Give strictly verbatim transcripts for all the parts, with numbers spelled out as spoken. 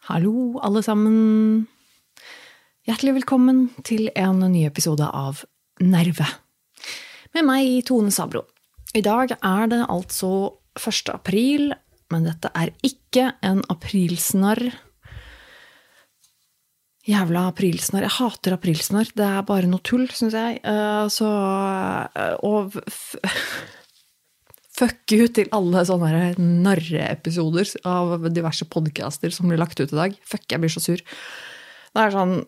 Hallo alle sammen. Hjertelig velkommen til en ny episode av Nerve. Med meg, Tone Sabro. I dag er det altså første april, men dette er ikke en aprilsnarr. Jævla aprilsnarr. Jeg hater aprilsnarr. Det er bare noe tull, synes jeg. Uh, så, og fuck you til alle sånne narreepisoder av diverse podcaster som blir lagt ut i dag. Fuck, jeg blir så sur. Det er sånn,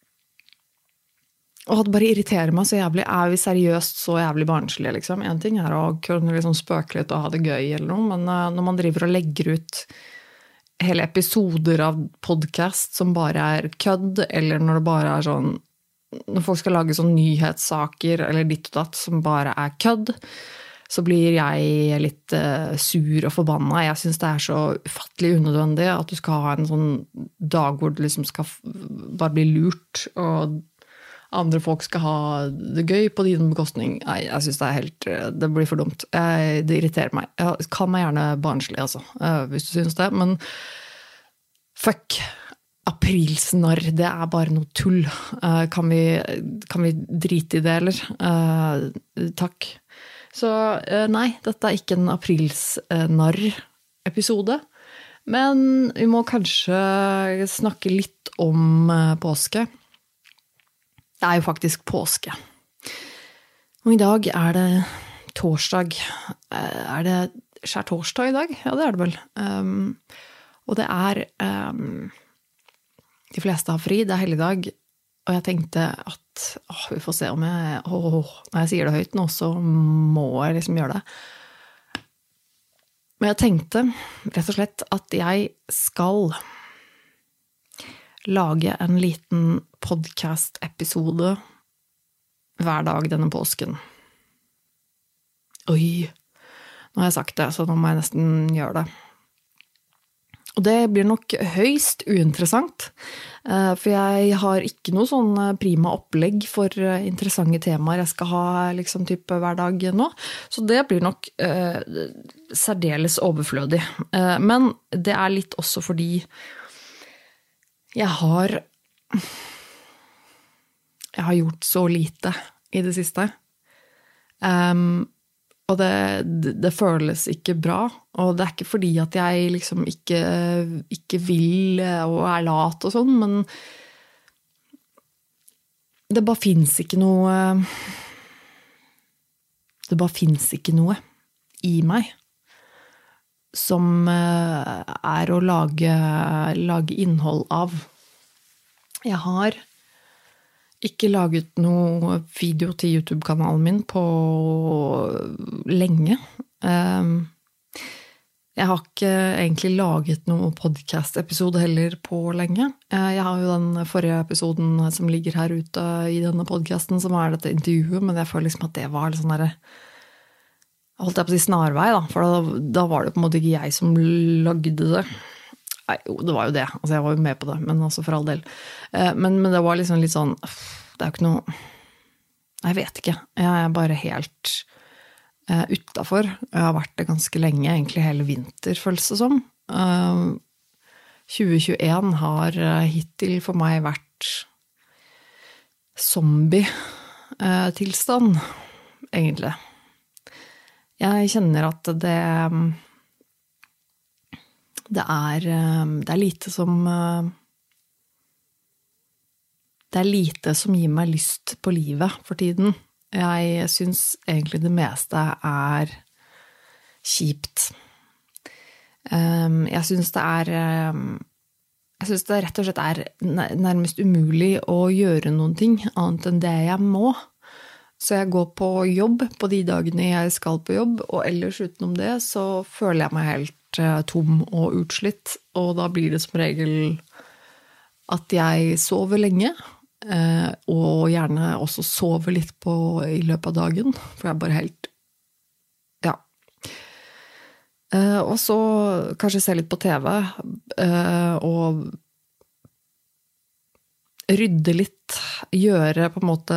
og det bare irriterer meg så jævlig. Er vi seriøst så jævlig barnslige, liksom? En ting er å kunne liksom spøke litt og ha det gøy eller noe, men uh, når man driver og legger ut hele episoder av podcast som bare er kødd, eller når det bare er sånn, når folk skal lage sånn nyhetssaker eller ditt og datt som bare er kødd, så blir jeg litt uh, sur og forbannet. Jeg synes det er så ufattelig unødvendig at du skal ha en sånn dag hvor du liksom skal bare bli lurt, og andre folk skal ha det gøy på din bekostning. Nei, jeg synes det er helt, det blir for dumt. Jeg, det irriterer meg. Jeg kan meg gjerne barnslig, altså, uh, hvis du synes det, men fuck, aprilsnarr, det er bare noe tull. Uh, kan, vi, kan vi drite i det, eller? Uh, takk. Så nei, dette er ikke en aprilsnarr-episode, men vi må kanskje snakke litt om påske. Det er jo faktisk påske. Og i dag er det torsdag. Er det skjærtorsdag i dag? Ja, det er det vel. Um, og det er, um, de fleste har fri, det er helligdag, og jeg tenkte at åh, vi får se om jeg, åh, når jeg sier det høyt nå, så må jeg liksom gjøre det. Men jeg tenkte rett og slett at jeg skal lage en liten podcast-episode hver dag denne påsken. Oi, nå har jeg sagt det, så nå må jeg nesten gjøre det. Og det blir nok høyst uinteressant, for jeg har ikke noe sånn prima opplegg for interessante temaer jeg skal ha liksom type hver dag nå, så det blir nok uh, særdeles overflødig. Uh, men det er litt også fordi jeg har jeg har gjort så lite i det siste. Um, Og det, det, det føles ikke bra, og det er ikke fordi at jeg liksom ikke, ikke vil og er lat og sånn, men det bare finnes ikke noe, det bare finnes ikke noe i meg som er å lage, lage innhold av. Jeg har ikke laget noe video til YouTube-kanalen min på lenge. Jeg har ikke egentlig laget noe podcast-episode heller på lenge. Jeg har jo den forrige episoden som ligger her ute i denne podcasten, som er dette intervjuet, men jeg føler liksom at det var litt sånn der, holdt jeg på å si snarvei da, for da, da var det på en måte ikke jeg som lagde det. Nei, jo, det var jo det. Altså, jeg var jo med på det, men også for all del. Men, men det var liksom litt sånn, det er jo ikke noe, jeg vet ikke. Jeg er bare helt uh, utenfor. Jeg har vært det ganske lenge, egentlig hele vinter, føles det som. Uh, tjue tjueen har uh, hittil for meg vært zombie-tilstand, uh, egentlig. Jeg kjenner at det Det er, det er lite som det er lite som gir meg lyst på livet for tiden. Jeg synes egentlig det meste er kjipt. Jeg synes det er jeg synes det rett og slett er nærmest umulig å gjøre noen ting annet enn det jeg må. Så jeg går på jobb på de dagene jeg skal på jobb, og ellers utenom det så føler jeg meg helt tom og utslitt, og da blir det som regel at jeg sover lenge, og gjerne også sover litt på, i løpet av dagen, for jeg er bare helt, ja. Og så kanskje se litt på T V, og rydde litt, gjøre på en måte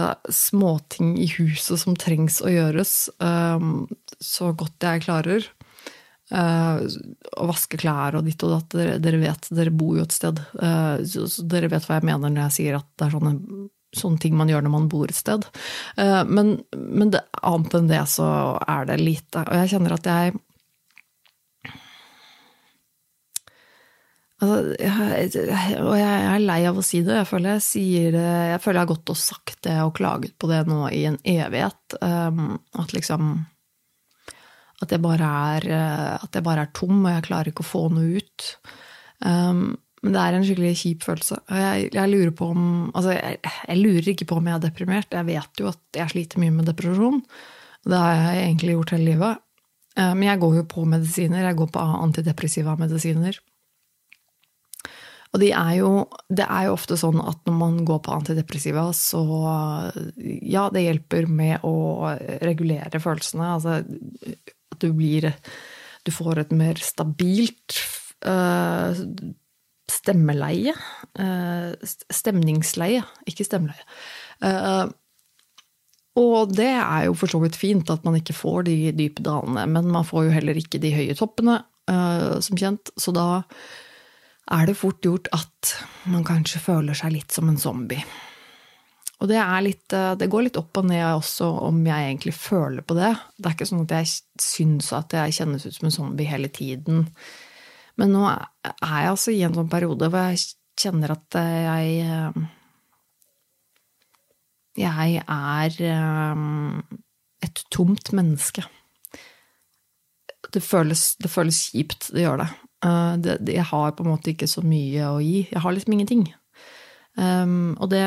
småting i huset som trengs å gjøres, så godt jeg klarer. Uh, å vaske klær og ditt og datt, dere, dere vet, dere bor jo et sted, uh, så, så dere vet hva jeg mener når jeg sier at det er sånne, sånne ting man gjør når man bor et sted. Uh, men men det, annet enn det så er det lite, og jeg kjenner at jeg altså, jeg, og jeg er lei av å si det, jeg føler jeg sier det, jeg føler jeg har gått og sagt det og klaget på det nå i en evighet, um, at liksom At jeg, bare er, at jeg bare er tom, og jeg klarer ikke å få noe ut. Um, men det er en skikkelig kjip følelse. Jeg, jeg lurer på om, altså jeg, jeg lurer ikke på om jeg er deprimert. Jeg vet jo at jeg sliter mye med depresjon. Det har jeg egentlig gjort hele livet. Uh, men jeg går jo på medisiner. Jeg går på antidepressiva medisiner. Og de er jo, det er jo ofte sånn at når man går på antidepressiva, så ja, det hjelper med å regulere følelsene. Altså, at du blir, du får et mer stabilt uh, stemmeleie, uh, stemningsleie, ikke stemmeleie. Uh, og det er jo for så vidt fint at man ikke får de dype dalene, men man får jo heller ikke de høye toppene, uh, som kjent, så da er det fort gjort at man kanskje føler seg litt som en zombie. Og det er litt, det går litt opp og ned også om jeg egentlig føler på det. Det er ikke sånn at jeg synes at jeg kjennes ut som en zombie hele tiden. Men nå er jeg altså i en sånn periode hvor jeg kjenner at jeg, jeg er et tomt menneske. Det føles, det føles kjipt, det gjør det. det. Jeg har på en måte ikke så mye å gi. Jeg har liksom ingenting. Um, og det...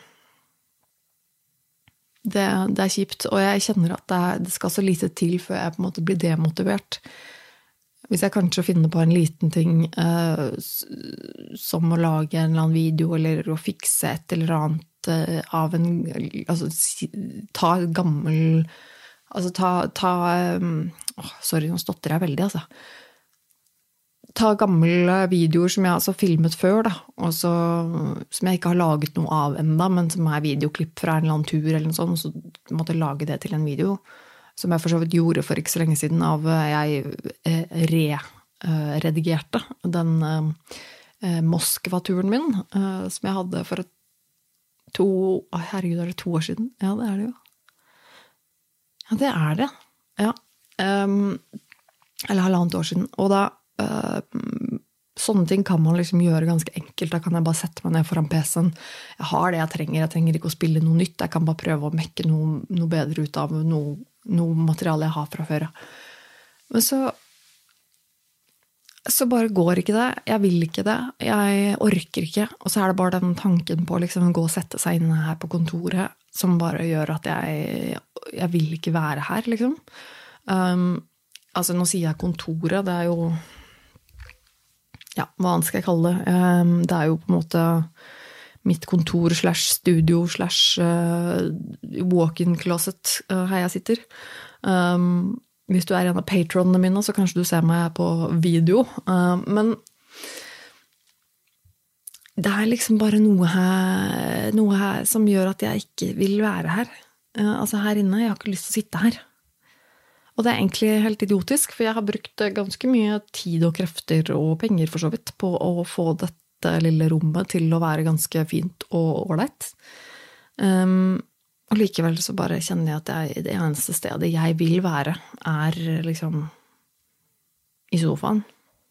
Det, det er kjipt, og jeg kjenner at det, er, det skal så lite til før jeg på en måte blir demotivert. Hvis jeg kanskje finner på en liten ting, eh, som å lage en eller annen video, eller å fikse et eller annet eh, av en, altså ta et gammel, altså ta, ta um, oh, sorry, nå stotter jeg veldig, altså. Ta gamle videoer som jeg har altså filmet før, da, og så, som jeg ikke har laget noe av enda, men som er videoklipp fra en eller annen tur eller noe sånt, så måtte jeg lage det til en video, som jeg for så vidt gjorde for ikke så lenge siden, av jeg re-redigerte den eh, Moskva-turen min, eh, som jeg hadde for et to, å, herregud, er det to år siden? Ja, det er det jo. Ja, det er det. Ja. Um, eller halvannet år siden. Og da Uh, sånne ting kan man liksom gjøre ganske enkelt. Da kan jeg bare sette meg ned foran P C-en. Jeg har det jeg trenger, jeg trenger ikke å spille noe nytt. Jeg kan bare prøve å mekke noe, noe bedre ut av noe, noe materiale jeg har fra før. Men så så bare går ikke det. Jeg vil ikke det. Jeg orker ikke. Og så er det bare den tanken på liksom å gå og sette seg inn her på kontoret som bare gjør at jeg, jeg vil ikke være her, liksom. Um, altså, nå sier jeg kontoret, det er jo ja, hva skal jeg kalle det? Det er jo på en måte mitt kontor slash studio slash walk-in closet her jeg sitter. Um, hvis du er en av patronene mine, så kanskje du ser meg på video. Um, men det er liksom bare noe her, noe her som gjør at jeg ikke vil være her. Uh, altså her inne, jeg har ikke lyst til å sitte her. Og det er egentlig helt idiotisk, for jeg har brukt ganske mye tid og krefter og penger for så vidt på å få dette lille rommet til å være ganske fint og ålreit. Um, og likevel så bare kjenner jeg at jeg, det eneste stedet jeg vil være er liksom i sofaen.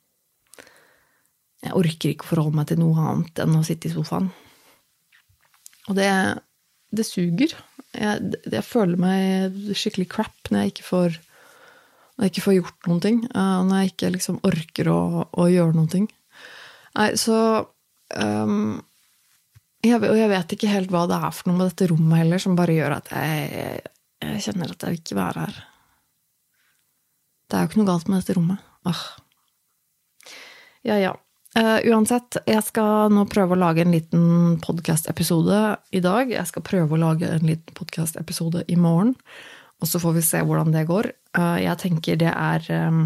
Jeg orker ikke forholde meg til noe annet enn å sitte i sofaen. Og det, det suger. Jeg, jeg føler meg skikkelig crap når jeg ikke får når jeg ikke får gjort noen ting, når jeg ikke liksom orker å, å gjøre noen ting. Nei, så um, jeg, og jeg vet ikke helt hva det er for noe med dette rommet heller, som bare gjør at jeg, jeg, jeg kjenner at jeg vil ikke være her. Det er jo ikke noe galt med dette rommet. Ah. Ja, ja. Uh, uansett, jeg skal nå prøve å lage en liten podcast-episode i dag. Jeg skal prøve å lage en liten podcast-episode i morgen. Og så får vi se hvordan det går. Jeg tenker det er,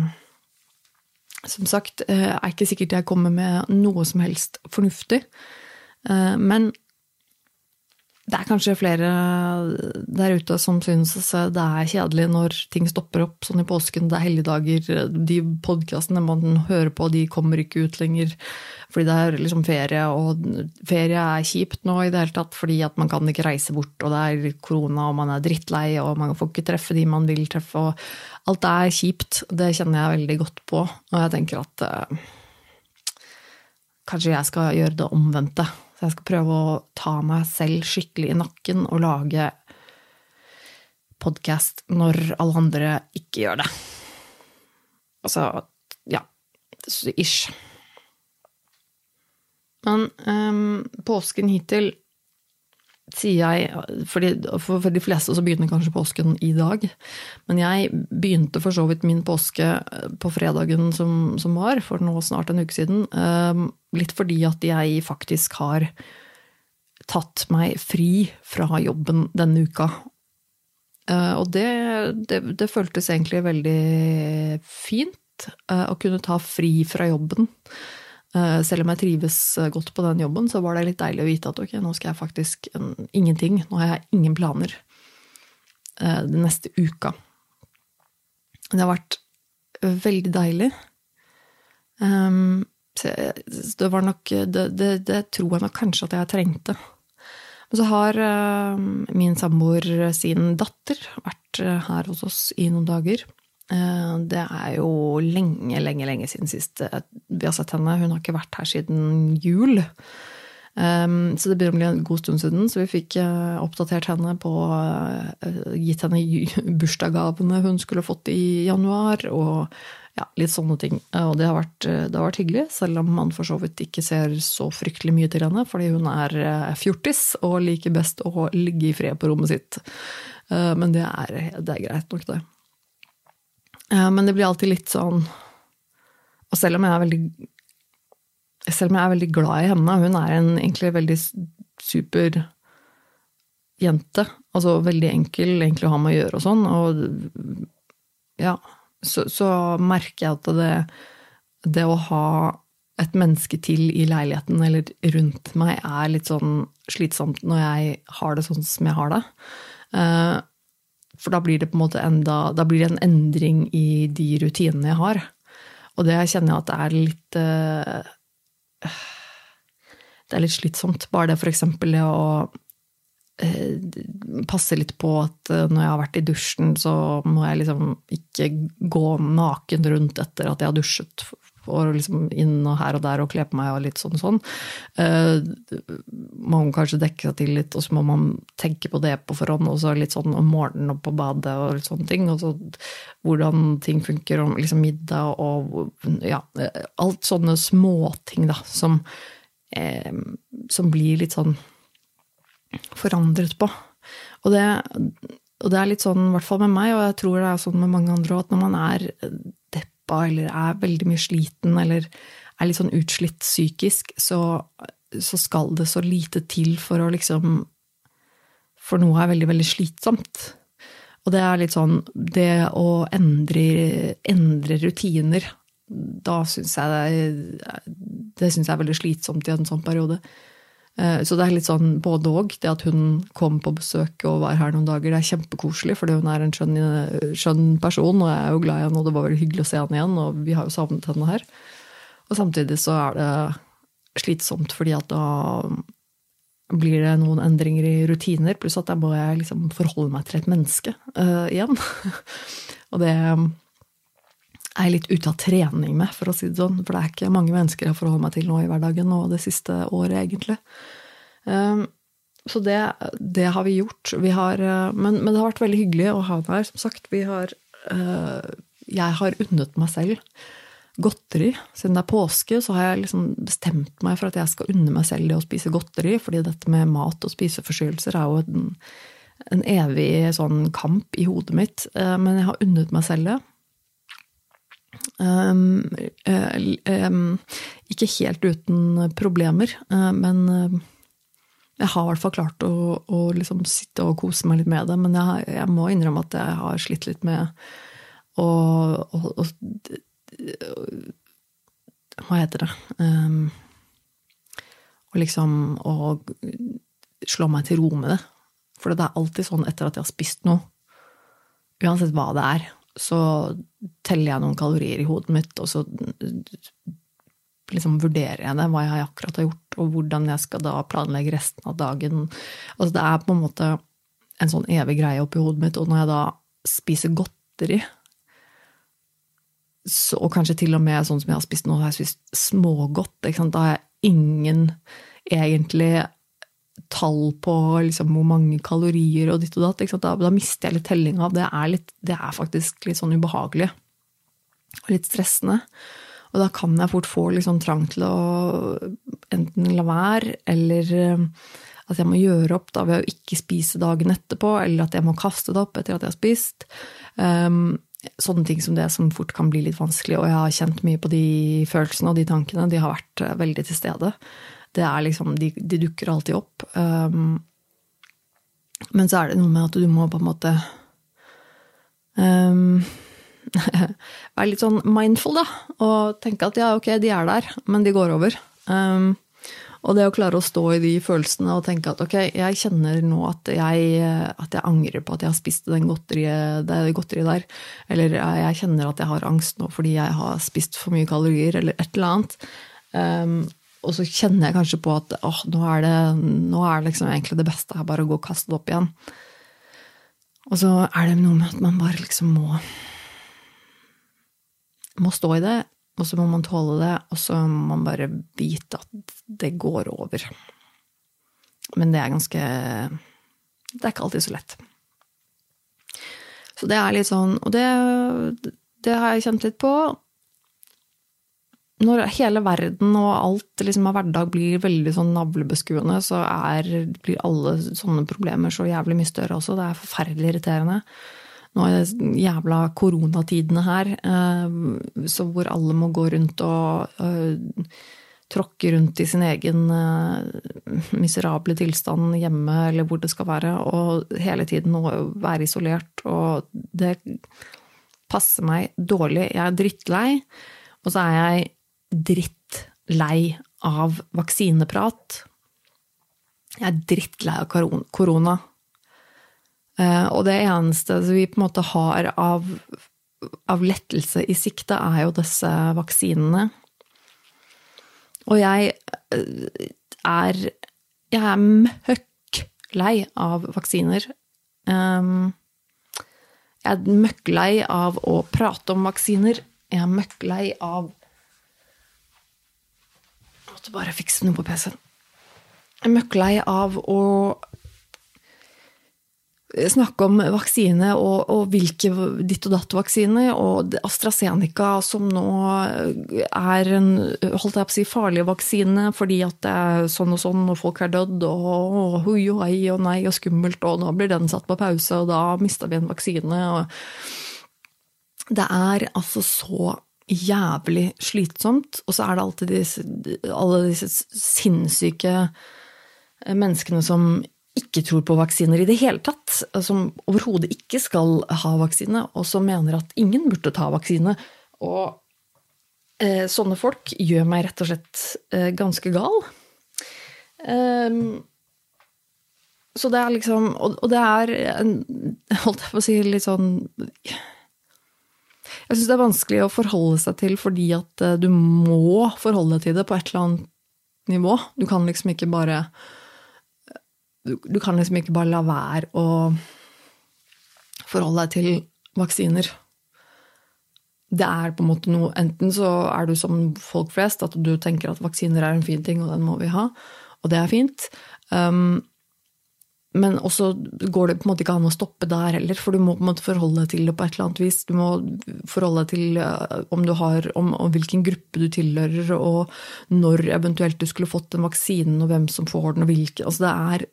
som sagt, er ikke sikkert jeg kommer med noe som helst fornuftig. Men det er kanskje flere der ute som synes det er kjedelig når ting stopper opp, sånn i påsken, det er helligdager, de podcastene man hører på, de kommer ikke ut lenger, fordi det er liksom ferie, og ferie er kjipt nå i det hele tatt, fordi at man kan ikke reise bort, og det er korona, og man er drittlei, og man får ikke treffe de man vil treffe, og alt er kjipt, det kjenner jeg veldig godt på, og jeg tenker at eh, kanskje jeg skal gjøre det omvendte. Så jeg skal prøve å ta meg selv skikkelig i nakken og lage podcast når alle andre ikke gjør det. Altså, ja, ish. Men um, påsken hittil sier jeg, fordi for de fleste så begynner kanskje påsken i dag, men jeg begynte for så vidt min påske på fredagen som, som var, for nå snart en uke siden, um, litt fordi at jeg faktisk har tatt meg fri fra jobben denne uka. Uh, og det, det, det føltes egentlig veldig fint uh, å kunne ta fri fra jobben. Selv om jeg trives godt på den jobben, så var det litt deilig å vite at ok, nå skal jeg faktisk en, ingenting, nå har jeg ingen planer uh, den neste uka. Det har vært veldig deilig. Um, så det var nok, det, det, det tror jeg nok kanskje at jeg trengte. Men så har uh, min samboer sin datter vært her hos oss i noen dager. Det er jo lenge, lenge, lenge siden sist vi har sett henne. Hun har ikke vært her siden jul. Så det begynner å bli en god stund siden, så vi fikk oppdatert henne på, gitt henne bursdagsgavene hun skulle fått i januar, og ja, litt sånne ting. Og det har vært, det har vært hyggelig, selv om man for så vidt ikke ser så fryktelig mye til henne, fordi hun er fjortis og liker best å ligge i fred på rommet sitt. Men det er, det er greit nok det. Men det blir alltid litt sånn, og selv om jeg er veldig, selv om jeg er veldig glad i henne, hun er en egentlig veldig super jente, altså veldig enkel, egentlig å ha med å gjøre og sånn, og ja, så, så merker jeg at det, det å ha et menneske til i leiligheten eller rundt meg er litt sånn slitsomt når jeg har det sånn som jeg har det. For da blir det på en måte enda, da blir det en endring i de rutinene jeg har. Og det kjenner jeg at det er litt, uh, det er litt slitsomt. Bare det for eksempel det å uh, passe litt på at uh, når jeg har vært i dusjen, så må jeg liksom ikke gå naken rundt etter at jeg har dusjet, for liksom inn og her og der og kle på meg og litt sånn sånn. Uh, man må kanskje dekke seg til litt, og så må man tenke på det på forhånd, og så litt sånn om morgenen og på badet og litt sånne ting, og så hvordan ting funker, om liksom middag og ja, alt sånne småting da, som, eh, som blir litt sånn forandret på. Og det, og det er litt sånn, i hvert fall med meg, og jeg tror det er sånn med mange andre, at når man er depp eller er veldig mye sliten, eller er litt sånn utslitt psykisk, så, så skal det så lite til for å liksom, for noe er veldig, veldig slitsomt. Og det er litt sånn, det å endre, endre rutiner, da synes jeg det, det synes jeg er veldig slitsomt i en sånn periode. Så det er litt sånn både og, det at hun kom på besøk og var her noen dager, det er kjempekoselig, fordi hun er en skjønn, skjønn person, og jeg er jo glad i henne, og det var veldig hyggelig å se henne igjen, og vi har jo savnet henne her. Og samtidig så er det slitsomt, fordi at da blir det noen endringer i rutiner, pluss at da må jeg liksom forholde meg til et menneske uh, igjen. Og det er jeg litt ute av trening med, for å si det sånn, for det er ikke mange mennesker jeg forholder meg til nå i hverdagen, og det siste året egentlig. Um, så det, det har vi gjort. Vi har, men, men det har vært veldig hyggelig å ha det her, som sagt. Vi har, uh, jeg har unnet meg selv godteri. Siden det er påske, så har jeg liksom bestemt meg for at jeg skal unne meg selv det å spise godteri, fordi dette med mat og spiseforstyrrelser er jo en, en evig sånn kamp i hodet mitt, uh, men jeg har unnet meg selv det. Um, um, ikke helt uten problemer, uh, men uh, jeg har i hvert fall klart å, å liksom sitte og kose meg litt med det, men jeg, jeg må innrømme at jeg har slitt litt med å, å, å, å hva heter det um, og liksom å slå meg til ro med det. For det er alltid sånn etter at jeg har spist noe, uansett hva det er, så teller jeg noen kalorier i hodet mitt, og så liksom vurderer jeg det, hva jeg akkurat har gjort, og hvordan jeg skal da planlegge resten av dagen. Altså det er på en måte en sånn evig greie oppi hodet mitt, og når jeg da spiser godteri, så, og kanskje til og med sånn som jeg har spist nå, har jeg spist smågodt, ikke sant? Da har jeg ingen egentlig tall på liksom, hvor mange kalorier og ditt og datt, ikke sant? Da, da mister jeg litt telling av. Det er, litt, det er faktisk litt sånn ubehagelig og litt stressende. Og da kan jeg fort få litt sånn trang til å enten la være, eller at jeg må gjøre opp da ved å ikke spise dagen etterpå, eller at jeg må kaste det opp etter at jeg har spist. Um, sånne ting som det som fort kan bli litt vanskelig, og jeg har kjent mye på de følelsene og de tankene, de har vært veldig til stede. Det er liksom, de, de dukker alltid opp. Um, men så er det noe med at du må på en måte um, være litt sånn mindful da, og tenke at ja, ok, de er der, men de går over. Um, og det å klare å stå i de følelsene og tenke at ok, jeg kjenner nå at jeg, at jeg angrer på at jeg har spist den godteriet, det godteriet der, eller jeg kjenner at jeg har angst nå fordi jeg har spist for mye kalorier, eller et eller annet. Um, og så kjenner jeg kanskje på at åh, nå er det, nå er det liksom egentlig det beste her, bare å gå og kaste det opp igjen. Og så er det noe med at man bare liksom må må stå i det, og så må man tåle det, og så må man bare vite at det går over. Men det er ganske, det er ikke alltid så lett. Så det er litt sånn, og det, det har jeg kjent litt på. Når hele verden og alt liksom av hverdag blir veldig sånn navlebeskuende, så er, blir alle sånne problemer så jævlig mye større også. Det er forferdelig irriterende. Nå er det jævla koronatidene her, så hvor alle må gå rundt og tråkke rundt i sin egen miserable tilstand hjemme, eller hvor det skal være, og hele tiden å være isolert, og det passer meg dårlig. Jeg er drittlei, og så er jeg drittlei av vaksineprat. Jeg er drittlei av korona. Og det eneste vi på en måte har av, av lettelse i sikte er jo disse vaksinene. Og jeg er, jeg er møkklei av vaksiner. Jeg er møkklei av å prate om vaksiner. Jeg er møkklei av... Jeg måtte bare fikse noe på P C-en. Jeg er møkklei av å snakke om vaksine og, og hvilke ditt og datt vaksine, og AstraZeneca som nå er en, holdt jeg på å si, farlig vaksine fordi at det er sånn og sånn, og folk er dødd, og, og hui og hei og nei og skummelt, og nå blir den satt på pause, og da mistet vi en vaksine. Og det er altså så jævlig slitsomt, og så er det alltid disse, alle disse sinnssyke menneskene som ikke tror på vaksiner i det hele tatt, som overhodet ikke skal ha vaksine, og som mener at ingen burde ta vaksine. Og eh, sånne folk gjør meg rett og slett eh, ganske gal. Um, så det er liksom, og, og det er, en, holdt jeg på å si, litt sånn... Jeg synes det er vanskelig å forholde seg til, fordi at eh, du må forholde deg til det på et eller annet nivå. Du kan liksom ikke bare... Du, du kan liksom ikke bare la være å forholde deg til vaksiner. Det er på en måte noe, enten så er du som folk flest, at du tenker at vaksiner er en fin ting, og den må vi ha, og det er fint. Um, men også går det på en måte ikke an å stoppe der heller, for du må på en måte forholde deg til det på et eller annet vis. Du må forholde deg til uh, om du har, om, om hvilken gruppe du tilhører, og når eventuelt du skulle fått den vaksinen, og hvem som får den, og hvilke. Altså det er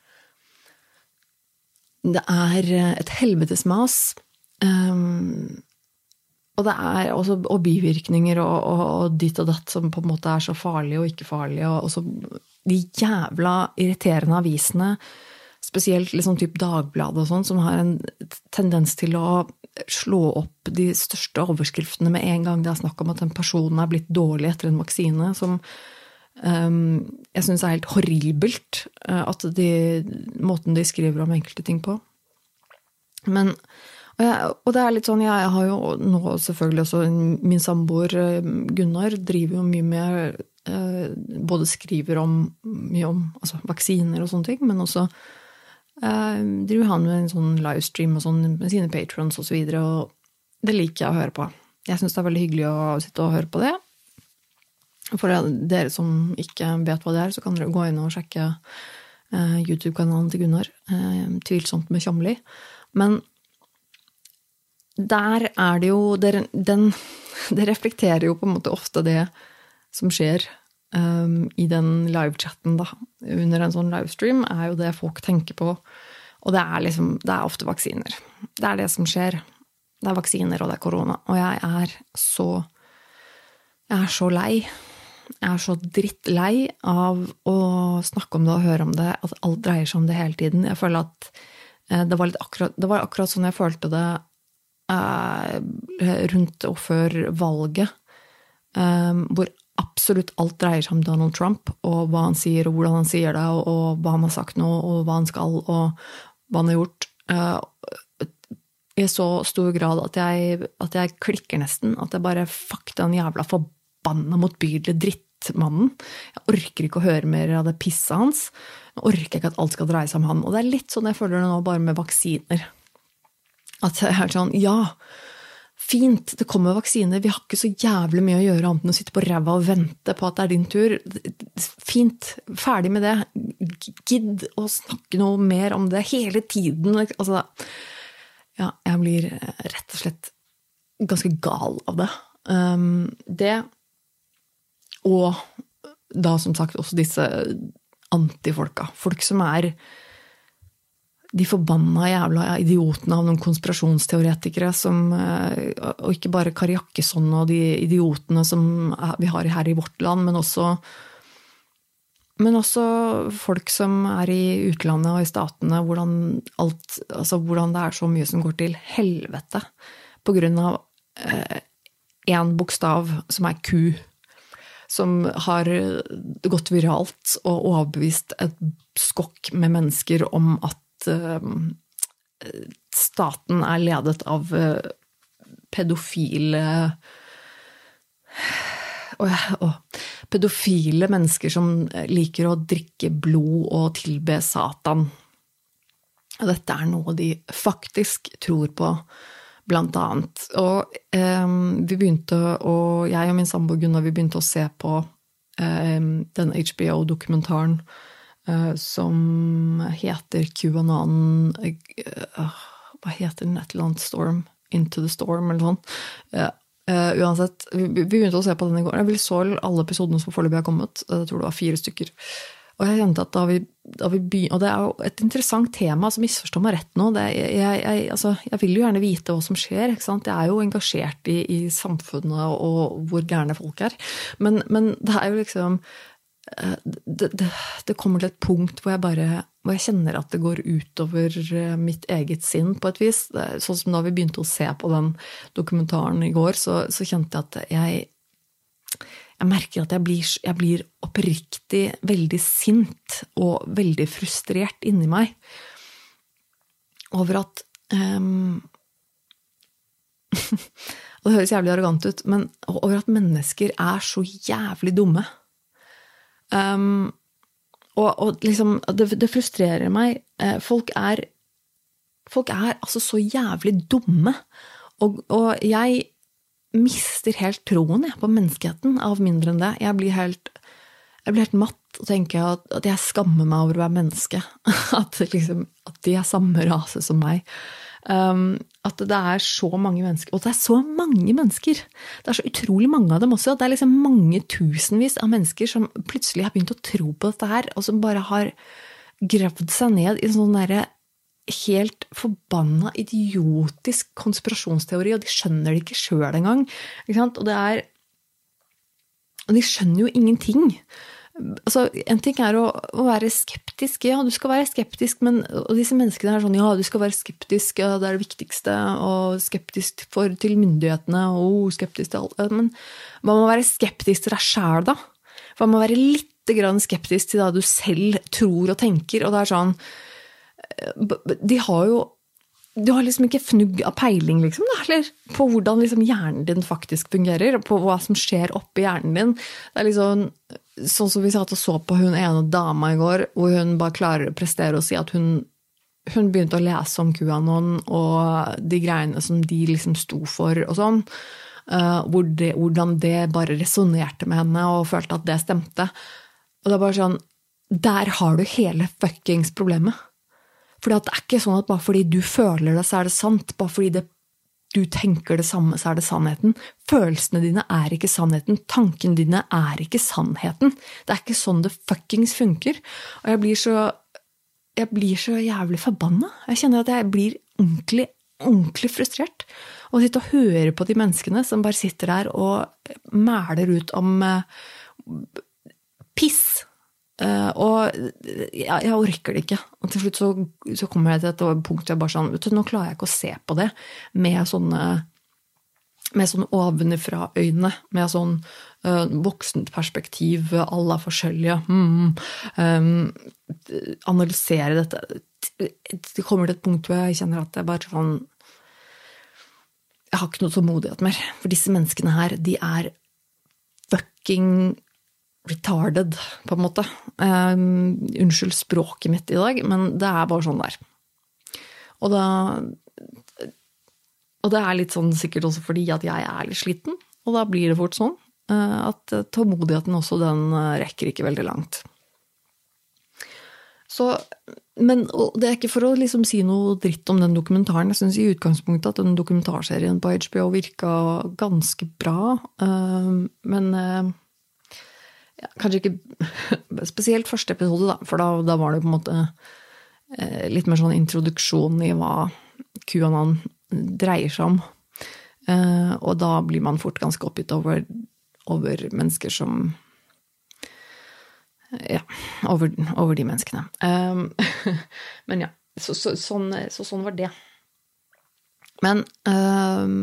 Det er et helvetes mas, um, og det er også og bivirkninger og, og, og ditt og datt som på en måte er så farlige og ikke farlige, og også de jævla irriterende avisene, spesielt liksom typ Dagbladet og sånn, som har en tendens til å slå opp de største overskriftene med en gang det er snakk om at en person er blitt dårlig etter en vaksine, som Um, jeg synes det er helt horribelt uh, at de, måten de skriver om enkelte ting på. Men, og, jeg, og det er litt sånn, jeg har jo nå selvfølgelig også, min samboer Gunnar driver jo mye med, uh, både skriver om, mye om altså, vaksiner og sånne ting, men også uh, driver han med en sånn livestream og sånn, med sine patrons og så videre, og det liker jeg å høre på. Jeg synes det er veldig hyggelig å sitte og høre på det. For dere som ikke vet hva det er, så kan dere gå inn og sjekke eh, YouTube-kanalen til Gunnar, eh, tvilsomt med Tjomli. Men der er det jo, det, den, det reflekterer jo på en måte ofte det som skjer um, i den live-chatten da, under en sånn livestream, er jo det folk tenker på. Og det er liksom, det er ofte vaksiner. Det er det som skjer. Det er vaksiner og det er korona. Og jeg er så, jeg er så lei. Jeg er så drittlei av å snakke om det og høre om det, at alt dreier seg om det hele tiden. Jeg føler at det var, litt akkurat, det var akkurat sånn jeg følte det eh, rundt og før valget, eh, hvor absolutt alt dreier seg om Donald Trump, og hva han sier, og hvordan han sier det, og, og hva han har sagt nå, og hva han skal, og hva han har gjort. Eh, I så stor grad at jeg, at jeg klikker nesten, at jeg bare, fuck den jævla forbanna motbydelige drittmannen. Jeg orker ikke å høre mer av det pisset hans. Jeg orker ikke at alt skal dreie seg om han. Og det er litt sånn jeg føler det nå bare med vaksiner. At jeg er sånn, ja, fint, det kommer vaksiner. Vi har ikke så jævlig mye å gjøre annet enn å sitte på ræva og vente på at det er din tur. Fint, ferdig med det. Gidd å snakke noe mer om det hele tiden. Altså, ja, jeg blir rett og slett ganske gal av det. Um, det og da som sagt også disse antifolka. Folk som er de forbanna jævla idiotene av noen konspirasjonsteoretikere som, og ikke bare Kari Jakkesson og de idiotene som vi har her i vårt land, men også, men også folk som er i utlandet og i statene, hvordan, alt, altså hvordan det er så mye som går til helvete på grunn av eh, en bokstav som er Q, som har gått viralt og overbevist et skokk med mennesker om at uh, staten er ledet av uh, pedofile og, og, pedofile mennesker som liker å drikke blod og tilbe Satan. Og dette er noe de faktisk tror på, blant annet. Og eh, vi begynte, og jeg og min samboer Gunnar, vi begynte å se på eh, den H B O-dokumentaren eh, som heter QAnon, eh, hva heter den? Et eller annet Storm, Into the Storm, eller sånn. Eh, eh, uansett, vi, vi begynte å se på den i går. Jeg vil så alle episodene som foreløpig har kommet. Jeg tror det var fire stykker. Og jeg kjente at da vi, da vi begynte, og det er jo et interessant tema som misforstår meg rett nå, det, jeg, jeg, altså, jeg vil jo gjerne vite hva som skjer, ikke sant? Jeg er jo engasjert i, i samfunnet og hvor gærne folk er, men, men det er jo liksom, det, det, det kommer til et punkt hvor jeg bare, hvor jeg kjenner at det går utover mitt eget sinn på et vis, sånn som da vi begynte å se på den dokumentaren i går, så, så kjente jeg at jeg Jeg merker at jeg blir, jeg blir oppriktig veldig sint og veldig frustrert inni meg over at um, og det høres jævlig arrogant ut, men over at mennesker er så jævlig dumme. Um, og, og liksom, det, det frustrerer meg. Folk er, folk er altså så jævlig dumme, og, og jeg mister helt troen jeg, på menneskeheten av mindre enn det. Jeg blir helt, jeg blir helt matt og tenker at, at jeg skammer meg over å være menneske. At, liksom, at de er samme rase som meg. Um, at det er så mange mennesker, og det er så mange mennesker. Det er så utrolig mange av dem også. Det er liksom mange tusenvis av mennesker som plutselig har begynt å tro på dette her, og som bare har gravd seg ned i en sånn derre helt forbanna idiotisk konspirasjonsteori, og de skjønner det ikke selv engang. Ikke sant? Og det er, og de skjønner jo ingenting. Altså, en ting er å, å være skeptisk, ja, du skal være skeptisk, men og disse menneskene er sånn, ja, du skal være skeptisk, ja, det er det viktigste, og skeptisk for, til myndighetene, og skeptisk til alt, men man må være skeptisk til deg selv da, For man må være litt grann skeptisk til det du selv tror og tenker, og det er sånn, de har jo, du har liksom ikke fnugg av peiling, liksom, da, eller på hvordan liksom hjernen din faktisk fungerer, på hva som skjer oppe i hjernen din. Det er liksom, sånn som vi satt og så på hun ene dama i går, hvor hun bare klarer å prestere og si at hun hun begynte å lese om QAnon og de greiene som de liksom sto for og sånn, uh, hvor det, hvordan det bare resonerte med henne og følte at det stemte. Og det er bare sånn, der har du hele fuckings problemet. For det er ikke sånn at bare fordi du føler det, så er det sant. Bare fordi det, du tenker det samme, så er det sannheten. Følelsene dine er ikke sannheten. Tankene dine er ikke sannheten. Det er ikke sånn det fuckings funker. Og jeg blir så Jeg blir så jævlig forbannet. Jeg kjenner at jeg blir ordentlig, ordentlig frustrert. Og sitte og høre på de menneskene som bare sitter der og mæler ut om piss. Og jeg, jeg orker det ikke. Og til slutt så, så kommer jeg til et punkt hvor jeg bare sånn, vet du, nå klarer jeg ikke å se på det med sånne, med sånne ovenifra øyne, med sånn uh, voksent perspektiv, alle er forskjellige, mm, um, analysere dette. Det kommer til et punkt hvor jeg kjenner at jeg bare sånn, jeg har ikke noe tålmodighet mer, for disse menneskene her, de er fucking retarded, på en måte. Um, unnskyld språket mitt i dag, men det er bare sånn der. Og da, og det er litt sånn sikkert også fordi at jeg er litt sliten, og da blir det fort sånn at tålmodigheten også, den rekker ikke veldig langt. Så, men det er ikke for å liksom si noe dritt om den dokumentaren. Jeg synes i utgangspunktet at den dokumentarserien på H B O virket ganske bra, men ja, kanskje ikke spesielt første episode da, for da, da var det på en måte litt mer sånn introduksjon i hva QAnon dreier seg om. Og da blir man fort ganske oppgitt over, over mennesker som ja, over, over de menneskene. Um, men ja, så, så, sånn, så sånn var det. Men um,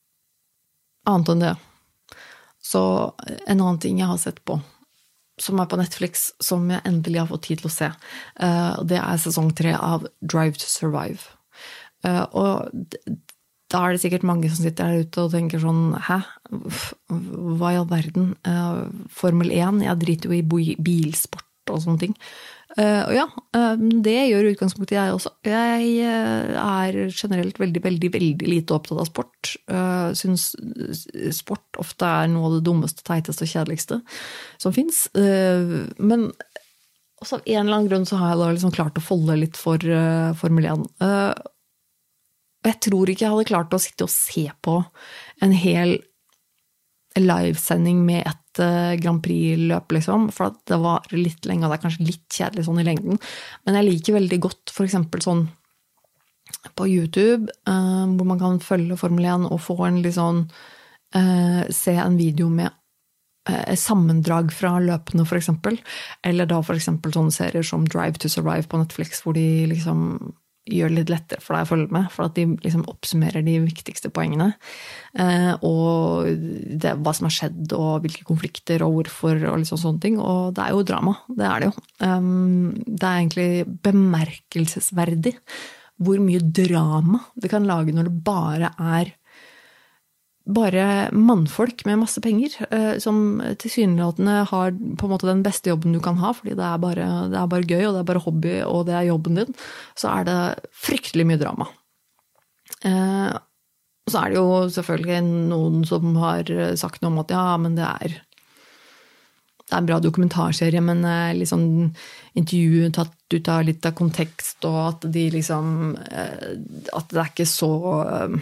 annet enn det, så en annen ting jeg har sett på, som er på Netflix, som jeg endelig har fått tid til å se, uh, det er sesong tre av Drive to Survive. Uh, og da er det sikkert mange som sitter der ute og tenker sånn, hæ? Hva i all verden? Uh, Formel én, jeg driter jo i bilsport og sånne ting. Uh, og ja, uh, det gjør utgangspunktet jeg også. Jeg uh, er generelt veldig, veldig, veldig lite opptatt av sport. Uh, synes sport ofte er noe av det dummeste, teiteste og kjedeligste som finnes. Uh, men også av en eller annen grunn så har jeg da liksom klart å folde litt for uh, Formel én. Uh, Jeg tror ikke jeg hadde klart å sitte og se på en hel livesending med et uh, Grand Prix-løp, liksom, for at det var litt lenge, og det er kanskje litt kjedelig sånn i lengden. Men jeg liker veldig godt, for eksempel sånn på YouTube, uh, hvor man kan følge Formel én og få en litt sånn, uh, se en video med uh, sammendrag fra løpene, for eksempel. Eller da for eksempel sånne serier som Drive to Survive på Netflix, hvor de liksom gjør det litt lettere for deg å følge med, for at de liksom oppsummerer de viktigste poengene, eh, og det, hva som har skjedd, og hvilke konflikter, og hvorfor, og liksom sånne ting, og det er jo drama, det er det jo. Um, det er egentlig bemerkelsesverdig hvor mye drama det kan lage når det bare er bare mannfolk med masse penger, eh, som tilsynelatende har på en måte den beste jobben du kan ha, fordi det er, bare, det er bare gøy, og det er bare hobby, og det er jobben din, så er det fryktelig mye drama. Eh, og så er det jo selvfølgelig noen som har sagt noe om at ja, men det er, det er en bra dokumentarserie, men eh, liksom intervjuet tatt ut av litt av kontekst, og at de liksom, eh, at det er ikke så... Eh,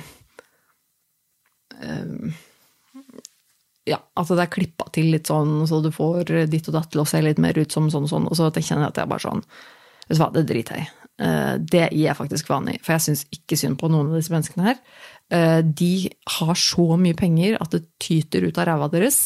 ja, altså det er klippet til litt sånn, så du får ditt og datt til å se litt mer ut som sånn og sånn, og så kjenner jeg at jeg bare sånn, vet du hva, det driter jeg i. Det gir jeg faktisk faen i, for jeg synes ikke synd på noen av disse menneskene her. De har så mye penger at det tyter ut av ræva deres,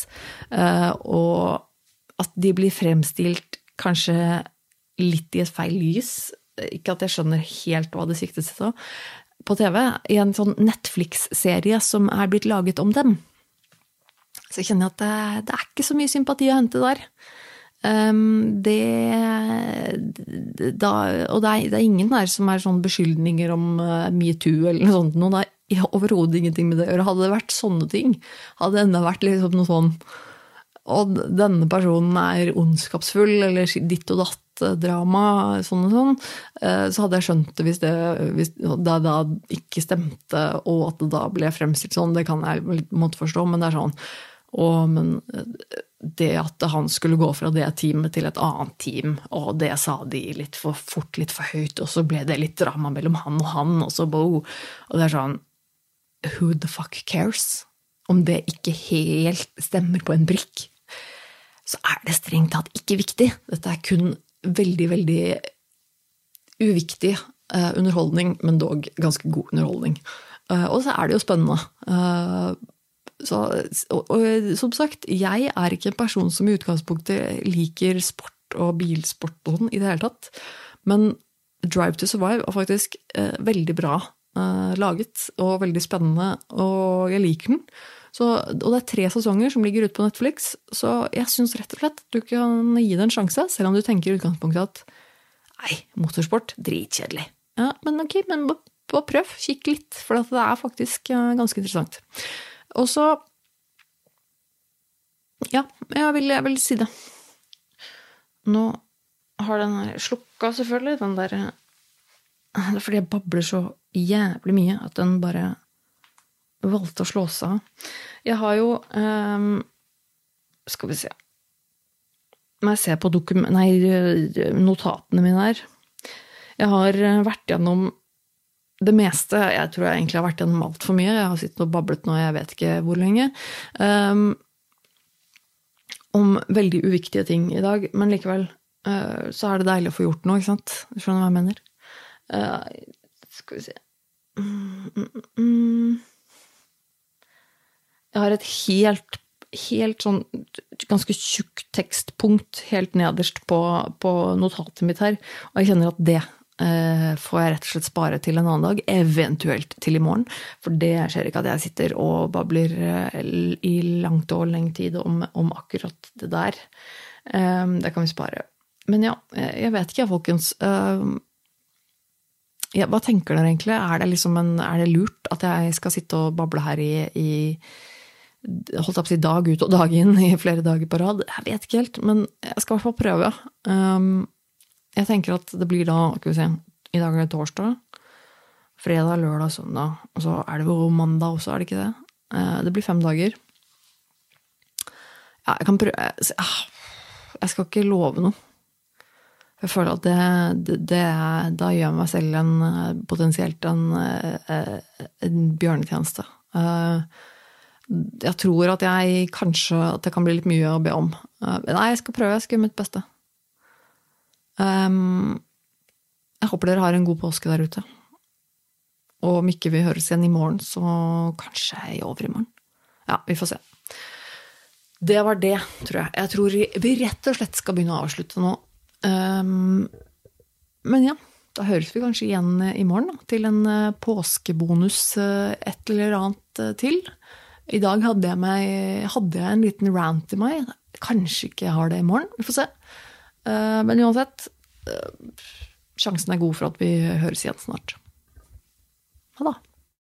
og at de blir fremstilt kanskje litt i et feil lys, ikke at jeg skjønner helt hva det siktes til, på T V, i en sånn Netflix-serie som er blitt laget om dem. Så jeg kjenner at det, det er ikke så mye sympati å hente der. Um, det, da, og det er, det er ingen her som er sånn beskyldninger om uh, MeToo eller noe sånt. Noe, det er overhodet ingenting med det å gjøre. Hadde det vært sånne ting, hadde det enda vært liksom noe sånn, og denne personen er ondskapsfull, eller ditt og datt drama, sånn og sånn, uh, så hadde jeg skjønt det hvis det, hvis det da ikke stemte, og at det da ble fremstilt sånn. Det kan jeg måtte forstå, men det er sånn. Og, men det at han skulle gå fra det teamet til et annet team, og det sa de litt for fort, litt for høyt, og så ble det litt drama mellom han og han, og så bo. Og det er sånn, who the fuck cares? Om det ikke helt stemmer på en prikk, så er det strengt tatt ikke viktig. Dette er kun veldig, veldig uviktig uh, underholdning, men dog ganske god underholdning. Uh, og så er det jo spennende. Uh, Så, og, og, som sagt, jeg er ikke en person som i utgangspunktet liker sport og bilsport og sånn i det hele tatt, men Drive to Survive er faktisk eh, veldig bra eh, laget og veldig spennende, og jeg liker den. Så, og det er tre sesonger som ligger ute på Netflix, så jeg synes rett og slett du kan gi det en sjanse, selv om du tenker i utgangspunktet at nei, motorsport, dritkjedelig. Ja, men ok, men bare prøv, kikk litt, for det er faktisk eh, ganske interessant. Og så, ja, jeg vil, jeg vil si det. Nå har den slukket selvfølgelig, den der, det er fordi jeg babler så jævlig mye, at den bare valgte å slå seg av. Jeg har jo, um, skal vi se, når jeg ser på dokument, nei, notatene mine her, jeg har vært gjennom det meste. Jeg tror jeg egentlig har vært gjennom alt for mye. Jeg har sittet og bablet nå, jeg vet ikke hvor lenge. Um, om veldig uviktige ting i dag, men likevel uh, så er det deilig å få gjort noe, ikke sant? Du skjønner hva jeg mener? Uh, skal vi se. Mm, mm, mm. Jeg har et helt, helt sånn ganske tjukk tekstpunkt helt nederst på, på notatet mitt her, og jeg kjenner at det får jeg rett og slett spare til en annen dag, eventuelt til i morgen, for det skjer ikke at jeg sitter og babler i langt og lenge tid om, om akkurat det der. Det kan vi spare. Men ja, jeg vet ikke, folkens. Ja, hva tenker dere egentlig? Er det, liksom en, er det lurt at jeg skal sitte og bable her i, i holdt jeg på å si dag ut og dag inn i flere dager på rad? Jeg vet ikke helt, men jeg skal i hvert fall prøve. Um, Jeg tenker at det blir da, skal vi se, i dag er det torsdag, fredag, lørdag, søndag, og så er det jo mandag også, er det ikke det? Det blir fem dager. Ja, jeg kan prøve, jeg skal ikke love noe. Jeg føler at det, det, det da gjør meg selv en, potensielt en, en bjørnetjeneste. Jeg tror at jeg kanskje, at det kan bli litt mye å be om. Nei, jeg skal prøve, jeg skal gjøre mitt beste. Um, jeg håper dere har en god påske der ute. Og om ikke vi høres igjen i morgen, så kanskje i over i morgen. Ja, vi får se. Det var det, tror jeg. Jeg tror vi rett og slett skal begynne å avslutte nå. Um, men ja, da høres vi kanskje igjen i morgen da, til en påskebonus et eller annet til. I dag hadde jeg, meg, hadde jeg en liten rant i meg. Kanskje ikke jeg har det i morgen, vi får se. Men uansett, sjansen er god for at vi høres igjen snart. Ha da.